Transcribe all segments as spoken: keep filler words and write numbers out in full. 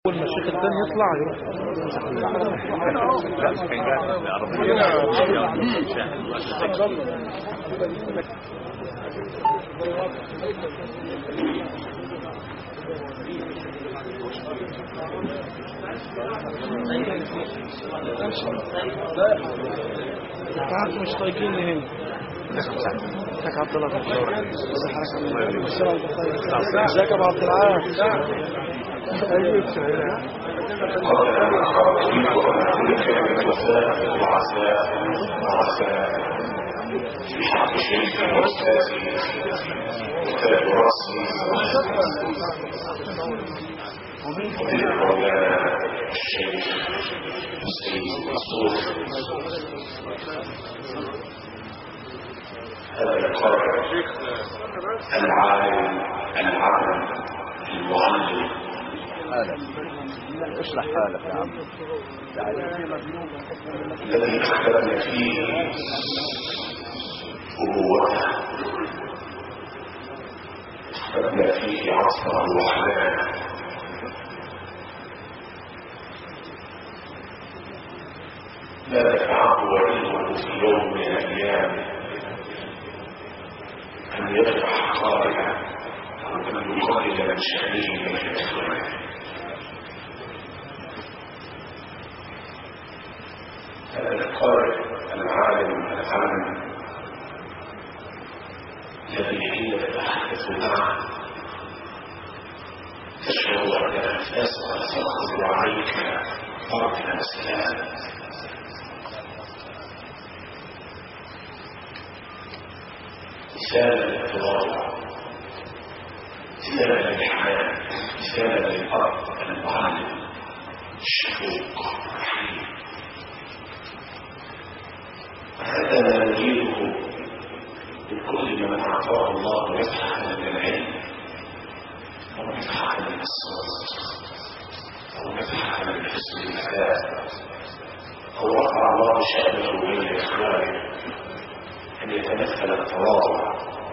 أول ما الشيخ الثاني يطلع يروح تعرف مش طايقيني هنا ازيك عبد الله بن جورج ازيك يا ابو عبد العال ايوه قال الخطيب وكل كلمة وفاء وعزاء وعزاء في حق شيخ وأستاذي كتاب رأسي ومن مولانا الشيخ السيد المنصور هذا القارئ العالم العالم المعلم اشرح حالك يا عم. الذي اختلفنا فيه أبوته اختلفنا فيه عصره وحلاله ما دفعه علمه في يوم من الأيام أن يفرح قائلا أو أن يقلل من شأنه من الإخوان. هذا القارئ العالم العالم الذي حين تتحدث معه تشعر أن أنفاسها تأخذ عليك ضرب الأسلام. مثالا للتواضع، مثالا للحنان، مثالا للأرض المعلم الشفوق الرحيم. هذا ما نريده من كل من أعطاه الله نفحة من العلم أو نفحة من الصوت أو نفحة من حسن الأداء أو رفع الله شأنه بين إخوانه أن يتمثل التواضع.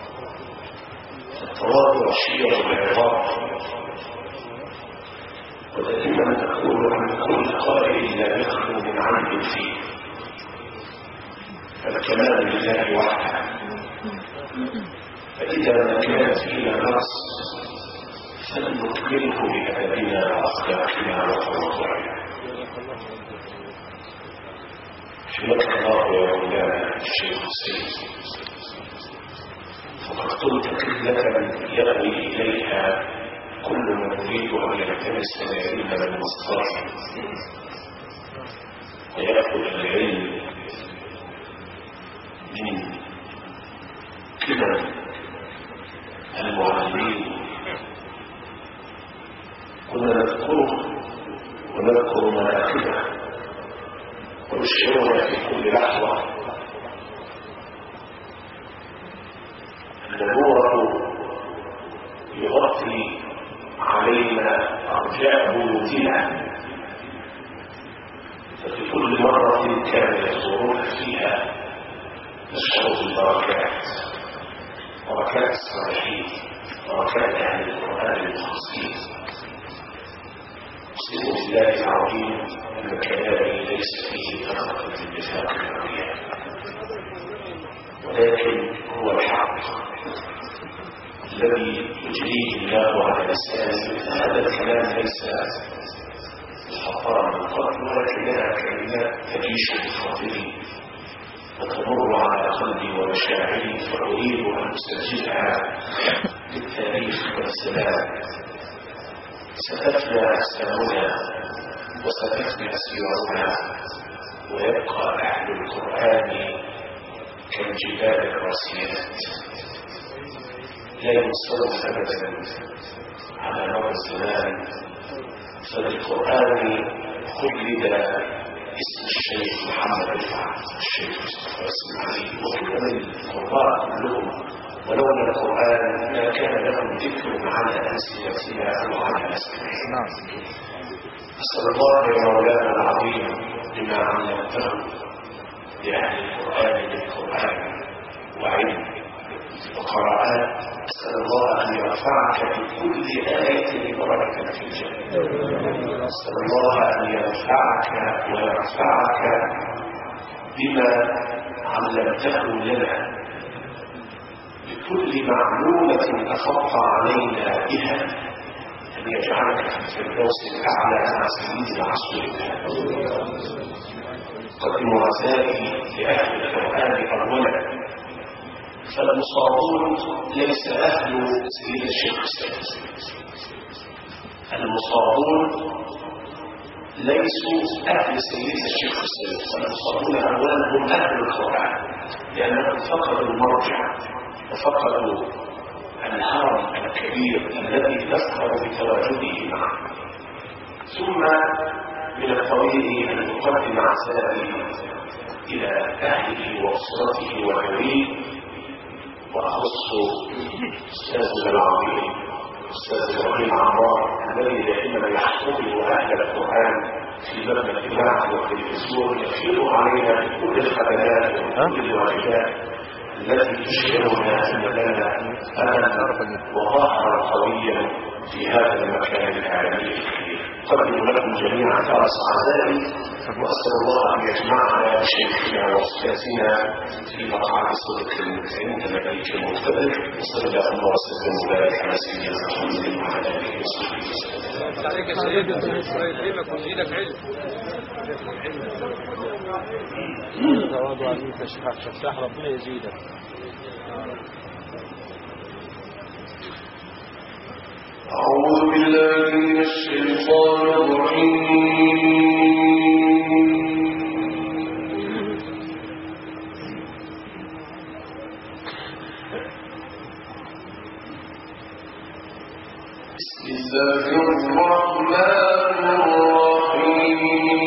التواضع شيء العظام، ودائما نقول عن كل قائل لا يخلو من عمد فيه، فالكمال لله وحده. فإذا ما كان فينا نقص فلنكمله بأدبنا وأخلاقنا وتواضعنا. حماك الله يا مولانا الشيخ السيد، فقد قلت كلمة يأوي إليها كل من يريد أن يلتمس العلم من مصدره ويأخذ العلم من كبر المعلمين. كنا نذكره ونذكر مناقبه ونشعرنا في كل لحظة أن نوره يغطي علينا أرجاء بيوتنا، ففي كل مرة كان يزورون فيها نشعر بالبركات، بركات الصالحين، بركات أهل القرآن المخلصين. أقسم بالله العظيم أن كلامي ليس فيه فرقة بميثاق الأنبياء، ولكن هو الحق الذي يجريه الله على لساني. هذا الكلام ليس خطرا من قبل، ولكنها كلمات تعيش بخاطري وتمر على قلبي ومشاعري، فأريد أن أسجلها للتاريخ والسلام. ستفنى أجسامنا وستفنى سيرنا، ويبقى أهل القرآن كالجبال الراسيات لا ينصرف أبدا على مر الزمان. فللقرآن خلد اسم الشيخ محمد رفعت، الشيخ مصطفى اسماعيل، وكل القراء كلهم، ولولا القرآن ما كان لهم ذكر على ألسنتنا أو على أسماعنا. أسأل الله يا مولانا العظيم بما علمته لأهل القرآن بالقرآن وعلم وقراءات. أسأل الله أن يرفعك بكل آية بركة في الجنة. أسأل الله أن يرفعك ويرفعك بما علمته لنا، بكل معلومة أفضت علينا بها، أن يجعلك في الفردوس الأعلى مع سيدنا رسول الله. قدم رسائل لأهل القرآن أولا، فالمصابون ليس أهل سيد الشيخ السادس، المصابون ليسوا أهل سيد الشيخ السادس، المصابون أولا هم أهل القرآن، لأنهم فقدوا المرجع وفقدوا الهرم الكبير الذي نفخر بتواجده معه. ثم من الطبيعي أن نقدم عزائي إلى أهله وأسرته وذويه، وأخص أستاذنا العظيم أستاذ إبراهيم عمار الذي دائما يحتضن أهل القرآن في باب الإذاعة والتلفزيون، يفيض علينا بكل الخدمات وكل الواجبات التي تشعرنا أن لنا أملا وظهرا قويا في هذا المكان العالمي الكبير. أقدم لكم جميعا خالص أعزائي، وأسأل الله أن يجمعنا بشيخنا وأستاذنا في مقعد صدق عند نبيك المقتدر. وصلى الله وسلم وبارك على سيدنا محمد وعلى آله وصحبه وسلم. عليك يا سيدنا إسرائيل علمك وزينك علم. تواضع عليك يا شيخ فتاح، ربنا يزيدك. أعوذ بالله من الشيطان الرجيم. بسم الله الرحمن الرحيم.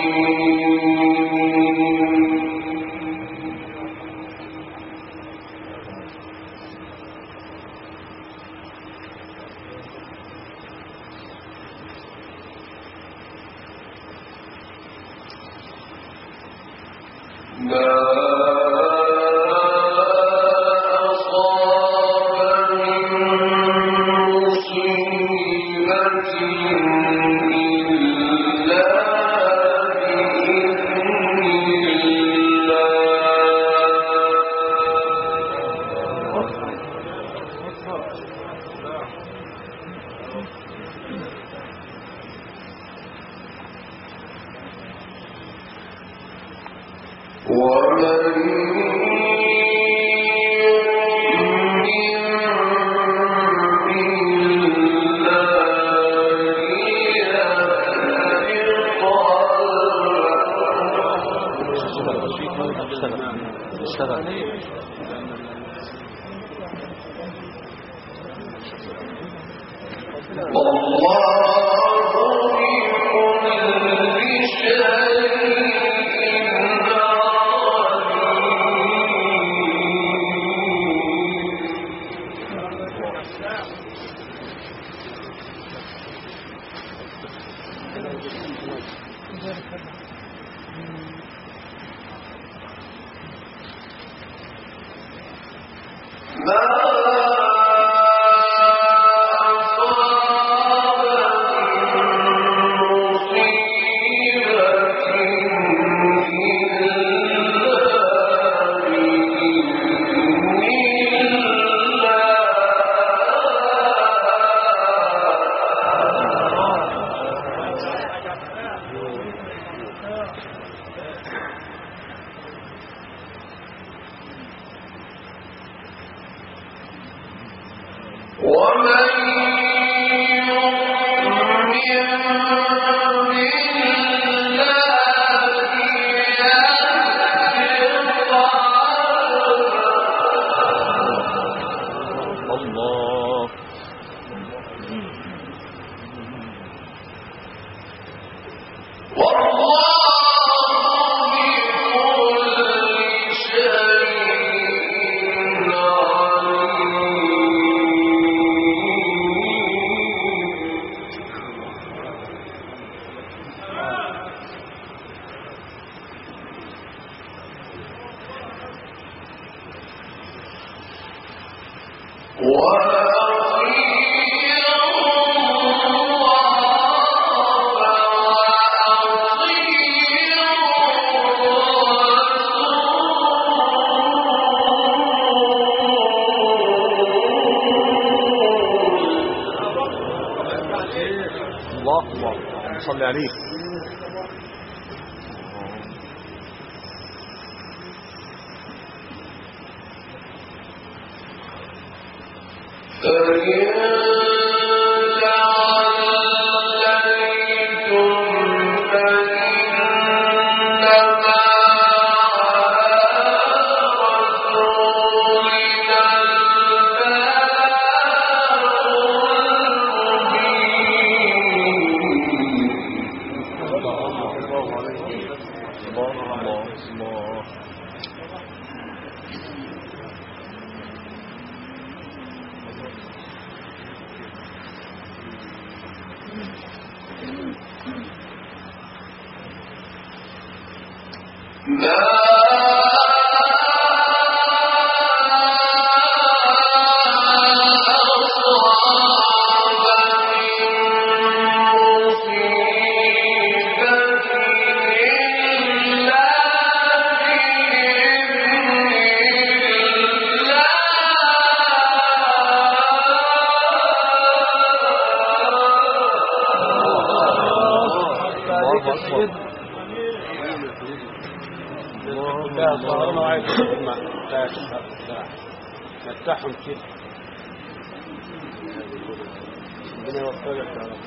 صلي عليه. متاحهم كده ربنا يوفقك يا رب.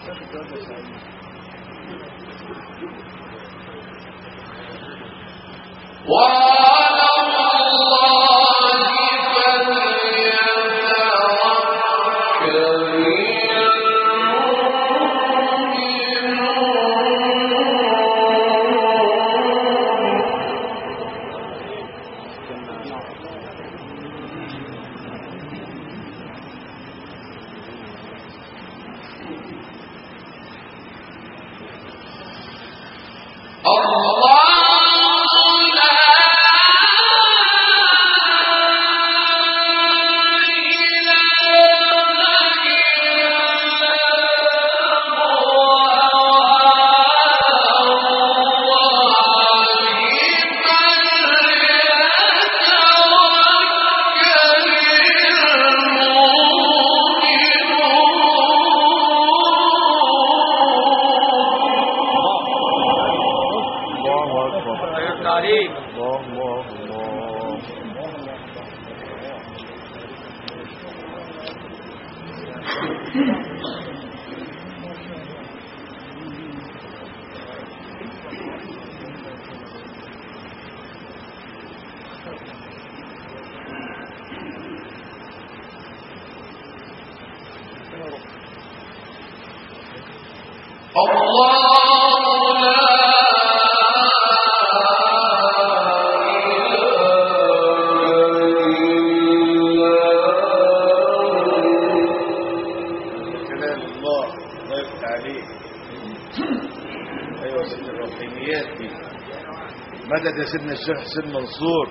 مدد يا سيدنا الشيخ حسين منصور.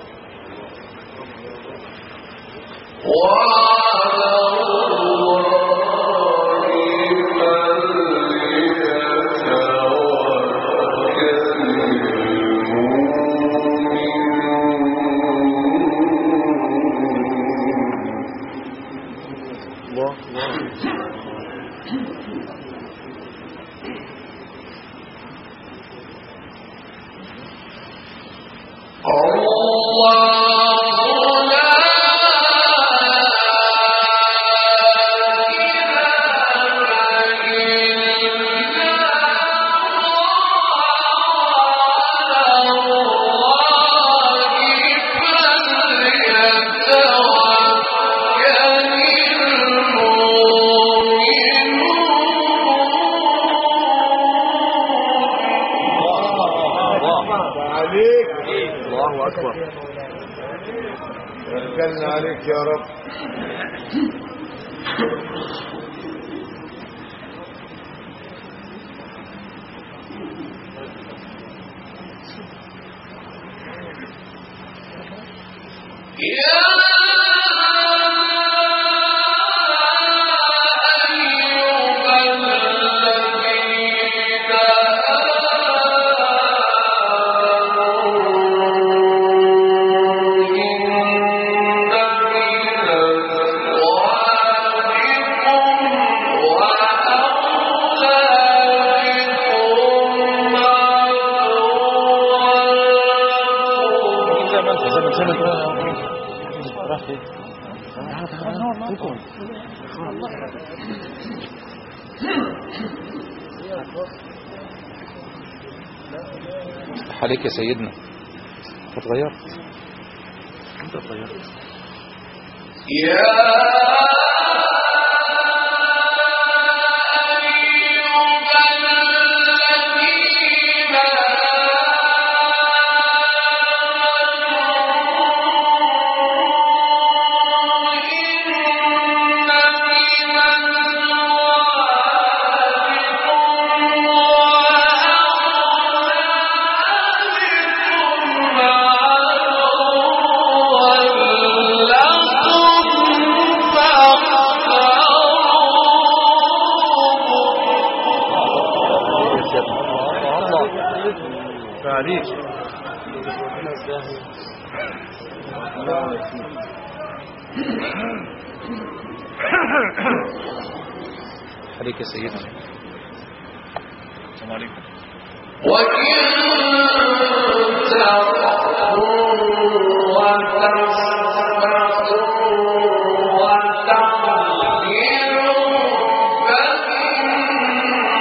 الله أكبر. توكلنا عليك يا رب. عليك يا سيدنا. اتغيرت انت اتغيرت يا عليك يا سيدنا. السلام عليكم. وإن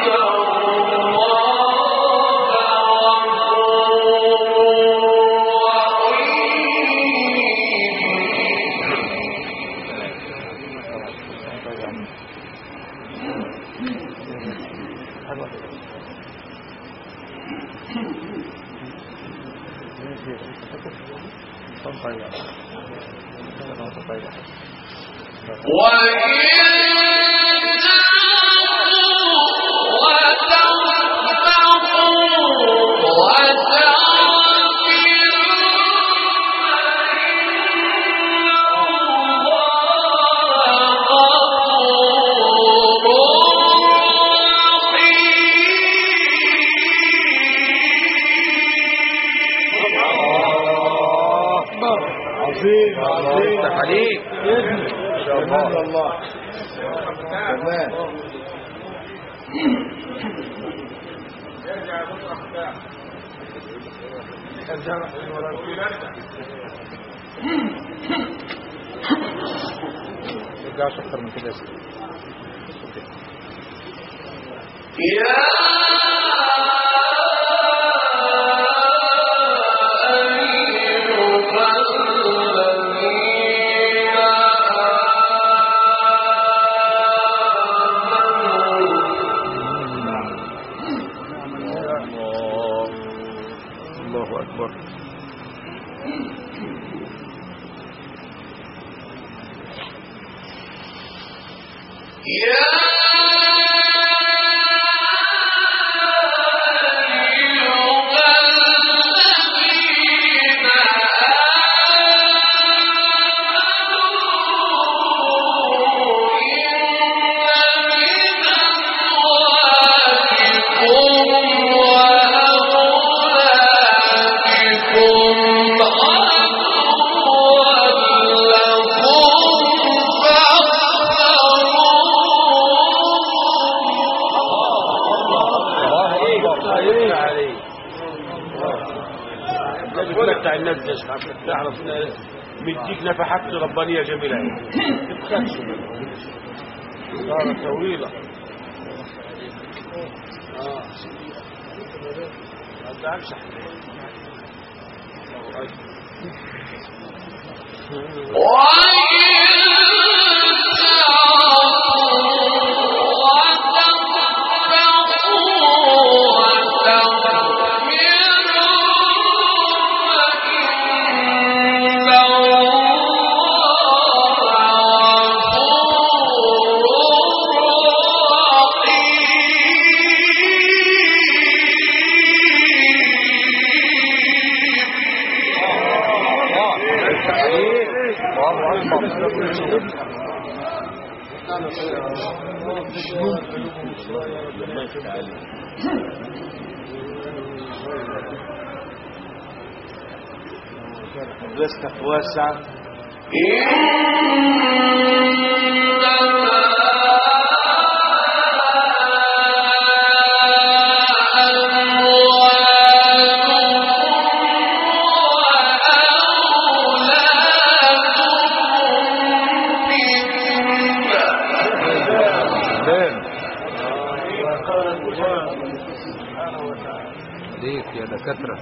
عظيم عظيم عليك تمام والله تمام رجعش اكتر من كده يا الله أكبر. يا الناس تعرف مديك نفحات ربانيه جميله تبخلش صارت طويله اه ما تعرفش رزقك واسع عليك يا دكاترة.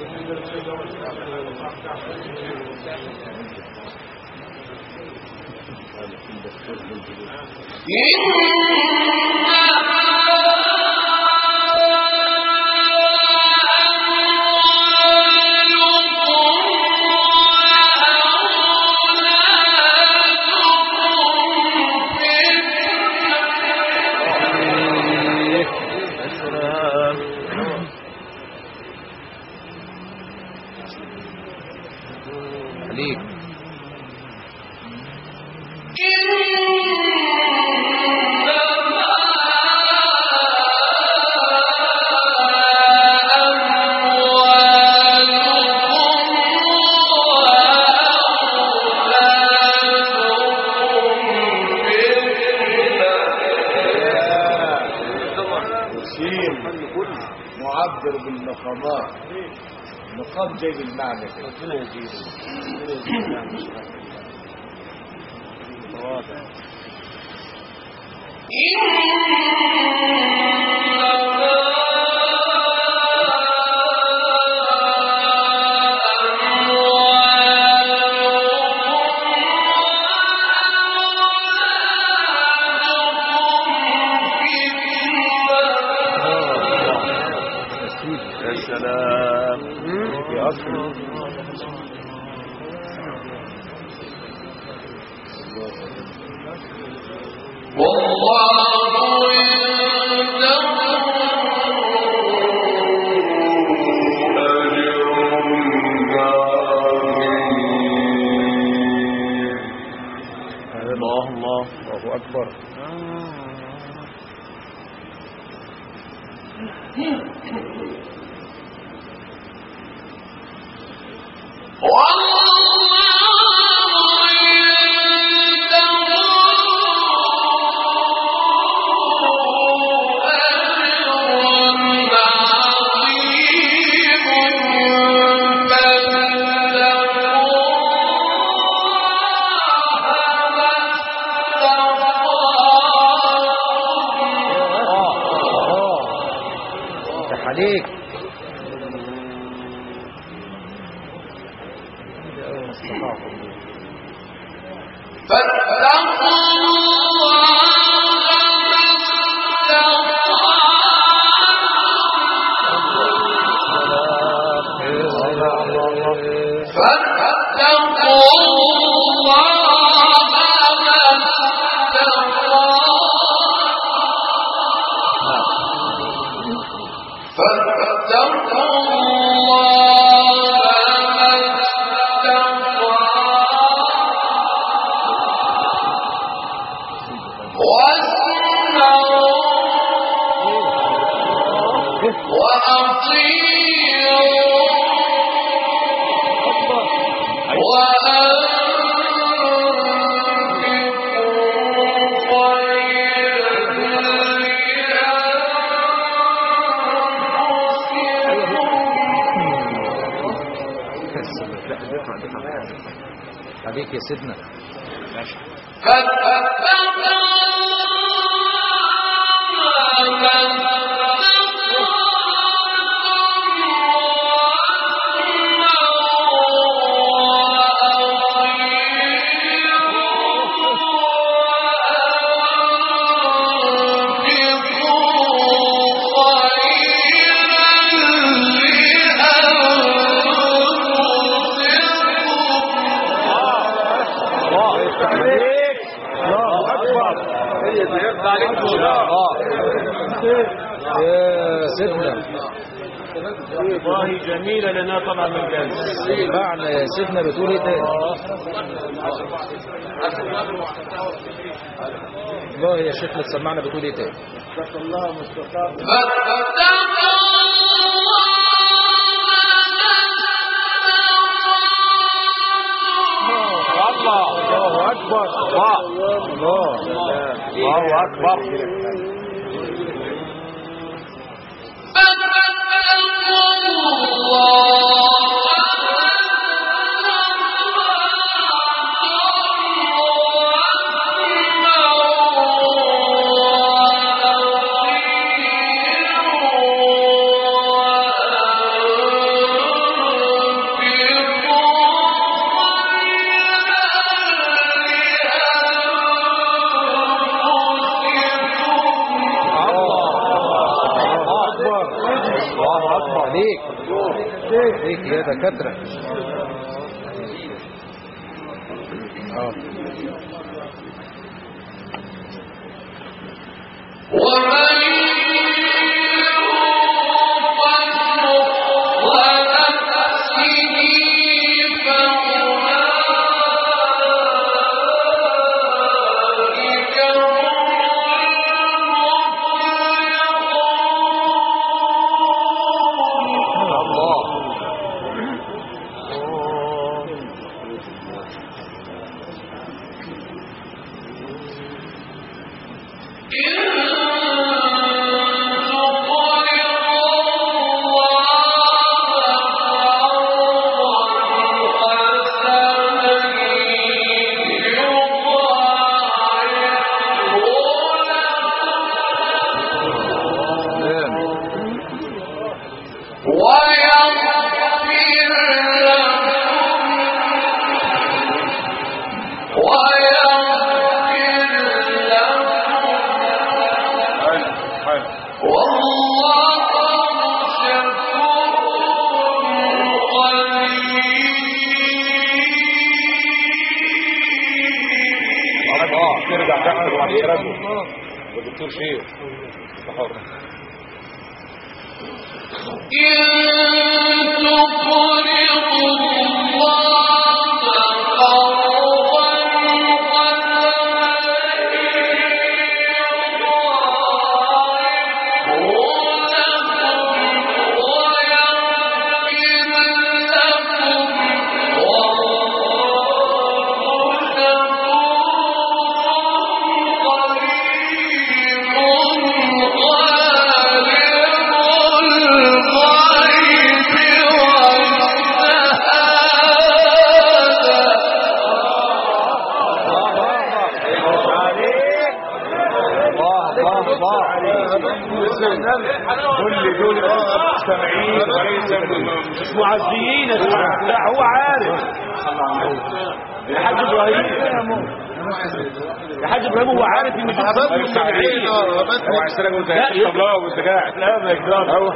عليك معبر بالمقامات مقام جاي بالمعنى كده. ربنا يزيده ربنا يزيده تواضع عليك عليك يا سيدنا. ماشي. يا سيدنا والله جميلة لنا طبعا من الجنة. معنى يا سيدنا بتقول ايه تاني؟ والله يا شيخنا تسمعنا بتقول ايه تاني؟ الله مستقام. الله أكبر. الله الله الله أكبر. عليك عليك يا دكاترة. اه ويغفر لكم والدكتور شيخ حر. كل دول سامعين وليس مش معزيين. لا هو عارف يا حاج ابراهيم، يا حاج ابراهيم هو عارف ان دول مستمعين. هو عشان اقول زي الله وانت قاعد. لا ما يقدرش هو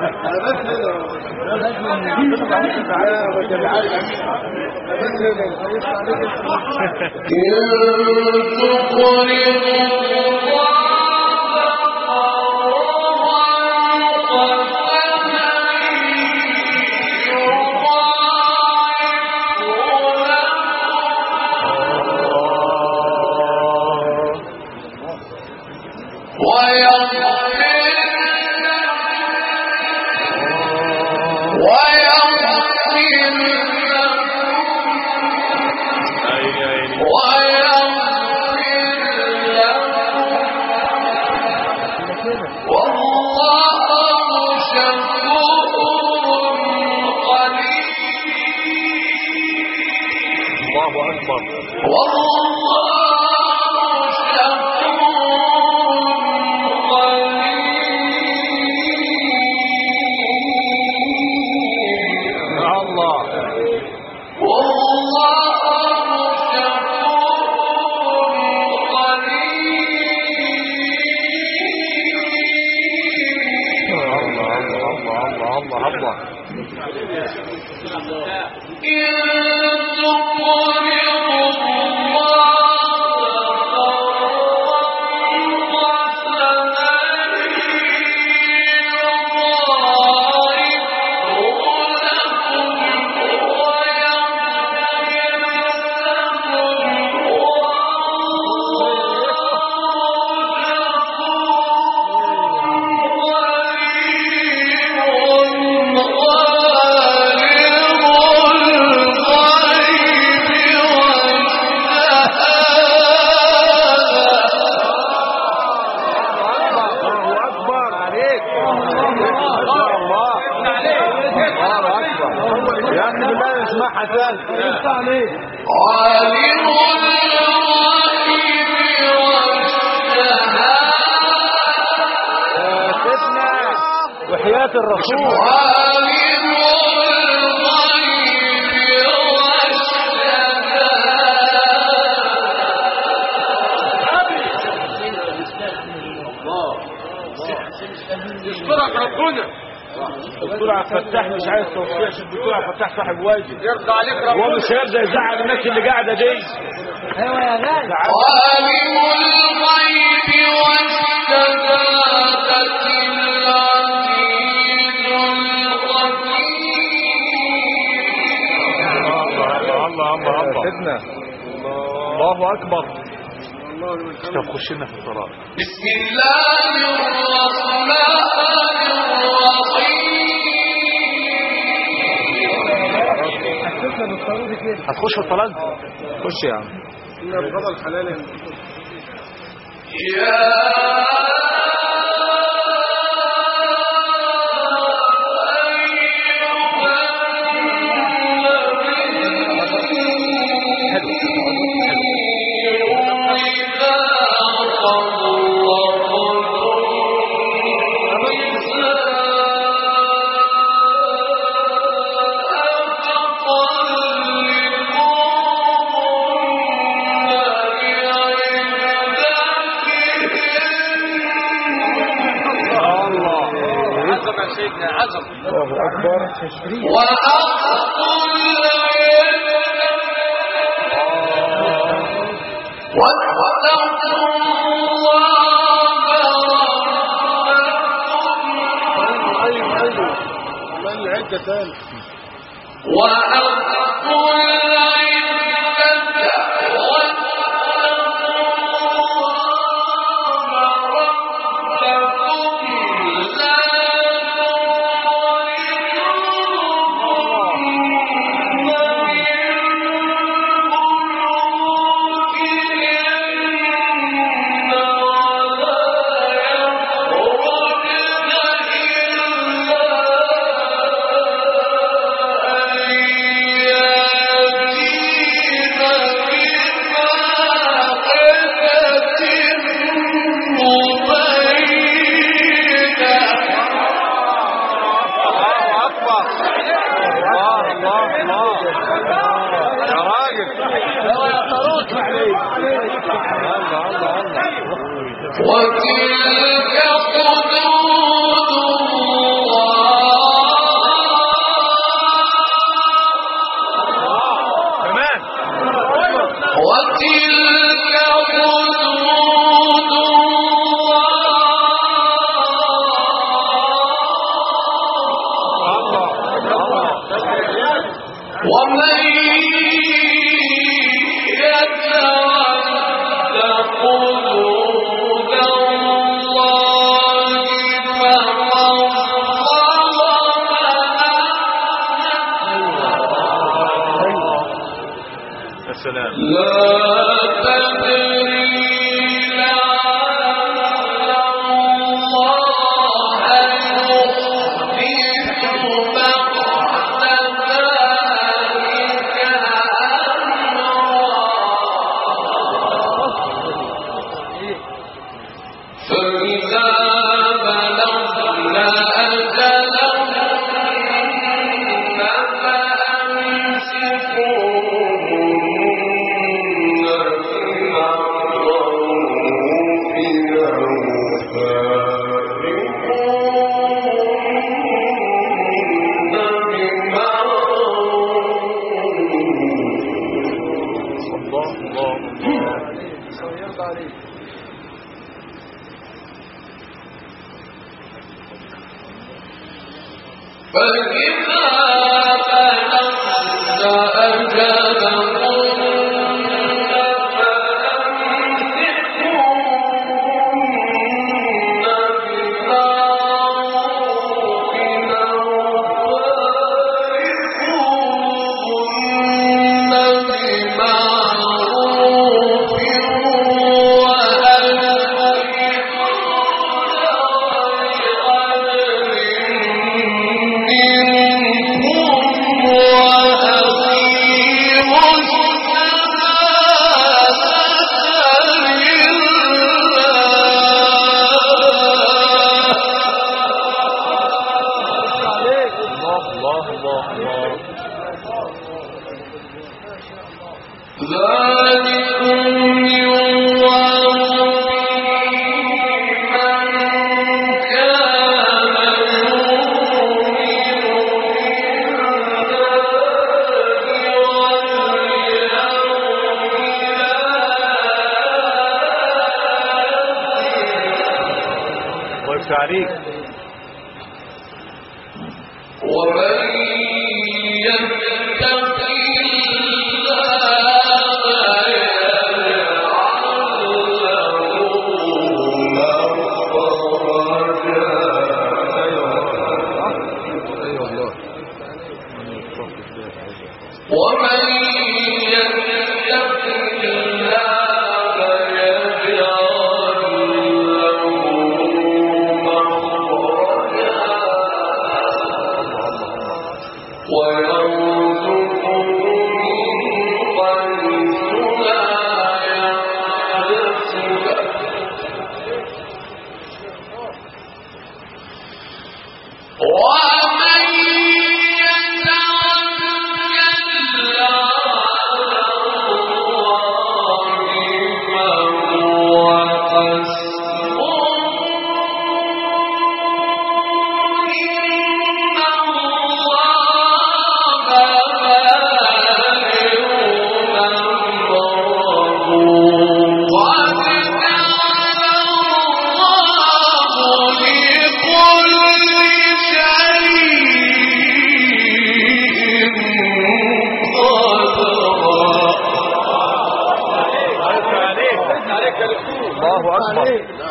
وحياة الرسول. يشكرك ربنا. الدكتور عبد الفتاح مش عايز توصيه عشان الدكتور عبد الفتاح صاحب واجب. يرضى عليك ربنا. هو مش هيرضى يزعل الناس اللي قاعده دي. ايوه يا غالي. عالم الغيب والشهادة الله الله الله سيدنا الله اكبر. طب خش لنا في الصلاه. بسم الله الرحمن الرحيم. هتخش في الصلاه؟ خش يا عم. إن الغضب الحلال يا الله أكبر. واتقوا الله حتة ثانية. وأقوا العدة وتلك حدود الله كمان وتلك حدود الله ومن يتعد حدود الله يا سلام لا تدري لعل الله يحدث بعد ذلك أمرا فإذا بلغنا أجلهن فأمسكوهن بمعروف أو فارقوهن بمعروف الله الله الله صيرت عليك. فإذا بلغن أجلهن فأمسكوهن بمعروف أو فارقوهن بمعروف الله الله الله ذلكم يوعظ من كان يؤمن الله يفتح عليك ومن يتق الله ومن يتق الله يجعل له مخرجا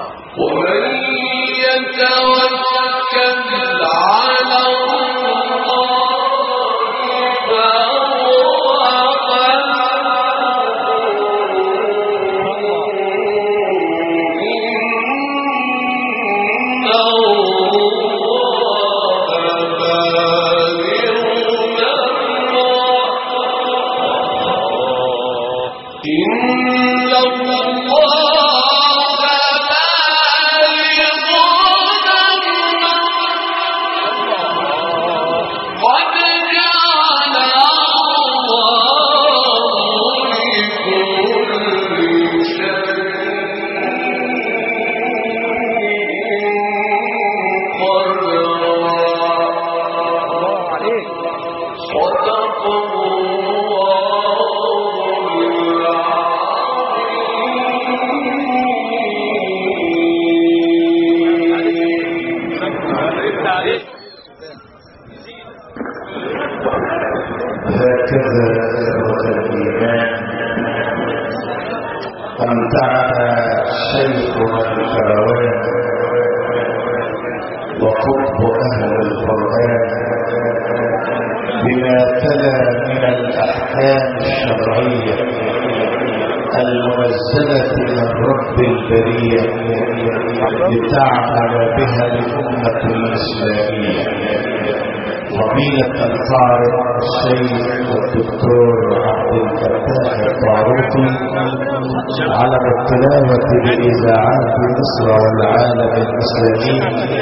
لتعمل بها الأمة الإسلامية. فضيلة القارئ الشيخ الدكتور عبد الفتاح الطاروقي على التلاوة بإذاعات مصر والعالم الإسلامي،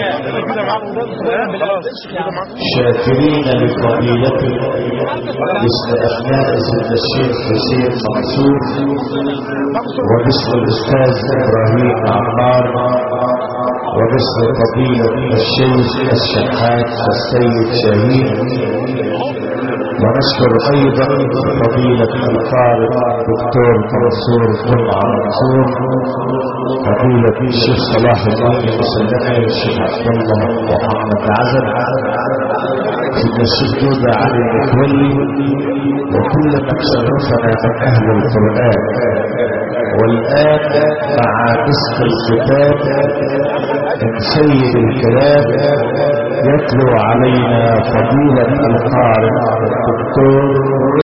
شاكرين لفضيلته باسم أبناء سيدنا الشيخ حسين منصور وباسم الأستاذ إبراهيم عمار وباسم فضيلة الشيخ الشحات السيد شاهين، ونشكر أيضا فضيلة القارئ الدكتور منصور جمعة منصور، فضيلة الشيخ صلاح الدين المسلمي، الشيخ عبد الله محمد عزب، سيدنا الشيخ جودة علي متولي، وكل من شرفنا من أهل القرآن. والآن مع مسك الختام من سيد الكلام يتلو علينا فضيلة القارئ الدكتور